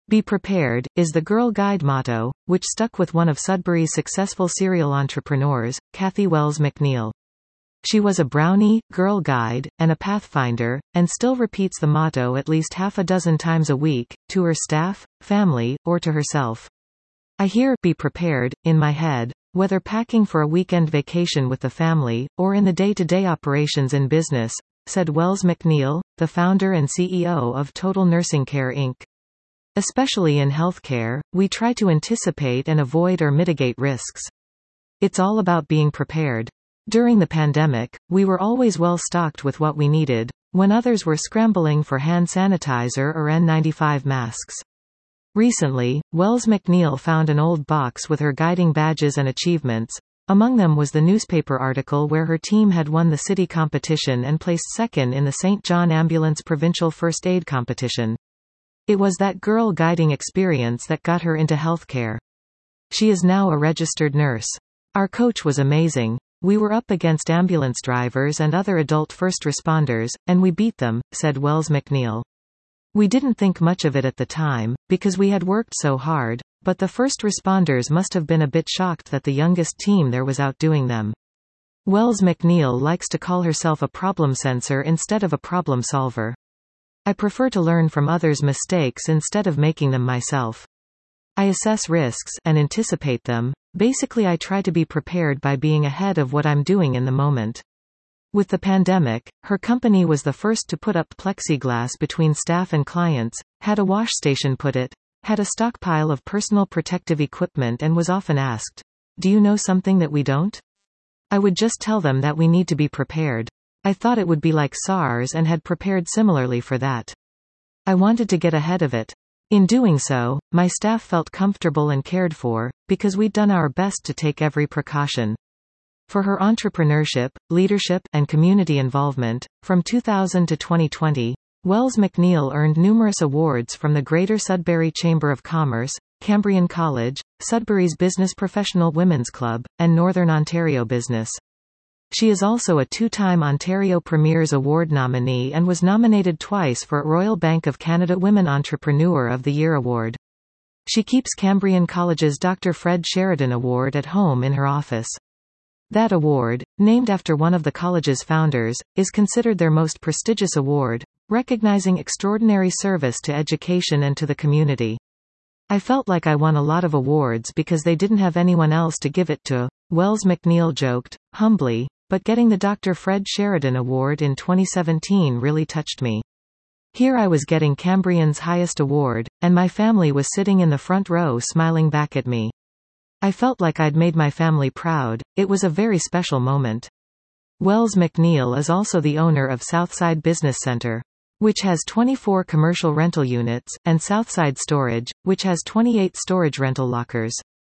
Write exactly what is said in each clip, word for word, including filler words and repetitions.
Be prepared, is the Girl Guide motto, which stuck with one of Sudbury's successful serial entrepreneurs, Kathy Wells McNeil. She was a brownie, Girl Guide, and a pathfinder, and still repeats the motto at least half a dozen times a week, to her staff, family, or to herself. I hear "be prepared" in my head, whether packing for a weekend vacation with the family, or in the day-to-day operations in business, said Wells McNeil, the founder and C E O of Total Nursing Care Incorporated. Especially in healthcare, we try to anticipate and avoid or mitigate risks. It's all about being prepared. During the pandemic, we were always well stocked with what we needed, when others were scrambling for hand sanitizer or N ninety-five masks. Recently, Wells McNeil found an old box with her guiding badges and achievements. Among them was the newspaper article where her team had won the city competition and placed second in the Saint John Ambulance Provincial First Aid Competition. It was that girl guiding experience that got her into healthcare. She is now a registered nurse. Our coach was amazing. We were up against ambulance drivers and other adult first responders, and we beat them, said Wells McNeil. We didn't think much of it at the time, because we had worked so hard, but the first responders must have been a bit shocked that the youngest team there was outdoing them. Wells McNeil likes to call herself a problem sensor instead of a problem solver. I prefer to learn from others' mistakes instead of making them myself. I assess risks and anticipate them. Basically, I try to be prepared by being ahead of what I'm doing in the moment. With the pandemic, her company was the first to put up plexiglass between staff and clients, had a wash station put it, had a stockpile of personal protective equipment, and was often asked, "Do you know something that we don't?" I would just tell them that we need to be prepared. I thought it would be like SARS and had prepared similarly for that. I wanted to get ahead of it. In doing so, my staff felt comfortable and cared for, because we'd done our best to take every precaution. For her entrepreneurship, leadership, and community involvement, from two thousand to twenty twenty, Wells McNeil earned numerous awards from the Greater Sudbury Chamber of Commerce, Cambrian College, Sudbury's Business Professional Women's Club, and Northern Ontario Business. She is also a two-time Ontario Premier's Award nominee and was nominated twice for Royal Bank of Canada Women Entrepreneur of the Year Award. She keeps Cambrian College's Doctor Fred Sheridan Award at home in her office. That award, named after one of the college's founders, is considered their most prestigious award, recognizing extraordinary service to education and to the community. I felt like I won a lot of awards because they didn't have anyone else to give it to, Wells McNeil joked, humbly, but getting the Doctor Fred Sheridan Award in twenty seventeen really touched me. Here I was getting Cambrian's highest award, and my family was sitting in the front row smiling back at me. I felt like I'd made my family proud. It was a very special moment. Wells McNeil is also the owner of Southside Business Center, which has twenty-four commercial rental units, and Southside Storage, which has twenty-eight storage rental lockers.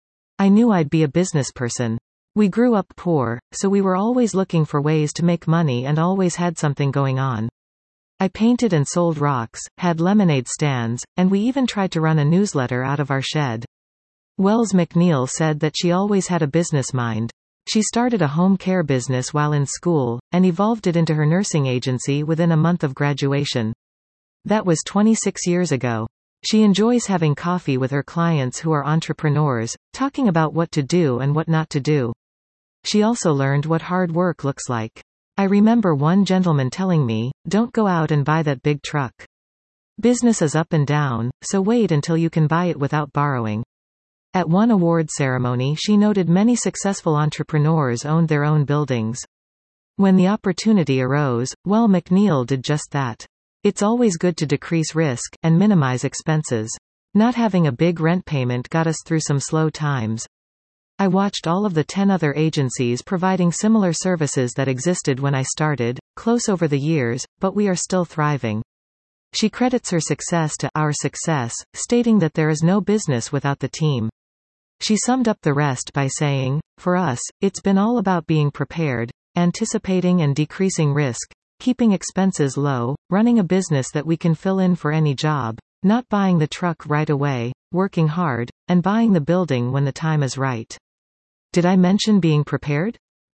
I knew I'd be a business person. We grew up poor, so we were always looking for ways to make money and always had something going on. I painted and sold rocks, had lemonade stands, and we even tried to run a newsletter out of our shed. Wells McNeil said that she always had a business mind. She started a home care business while in school, and evolved it into her nursing agency within a month of graduation. That was twenty-six years ago. She enjoys having coffee with her clients who are entrepreneurs, talking about what to do and what not to do. She also learned what hard work looks like. I remember one gentleman telling me, "Don't go out and buy that big truck. Business is up and down, so wait until you can buy it without borrowing." At one award ceremony, she noted many successful entrepreneurs owned their own buildings. When the opportunity arose, well, McNeil did just that. It's always good to decrease risk and minimize expenses. Not having a big rent payment got us through some slow times. I watched all of the ten other agencies providing similar services that existed when I started, close over the years, but we are still thriving. She credits her success to our success, stating that there is no business without the team. She summed up the rest by saying, "For us, it's been all about being prepared, anticipating and decreasing risk, keeping expenses low, running a business that we can fill in for any job, not buying the truck right away, working hard, and buying the building when the time is right." Did I mention being prepared?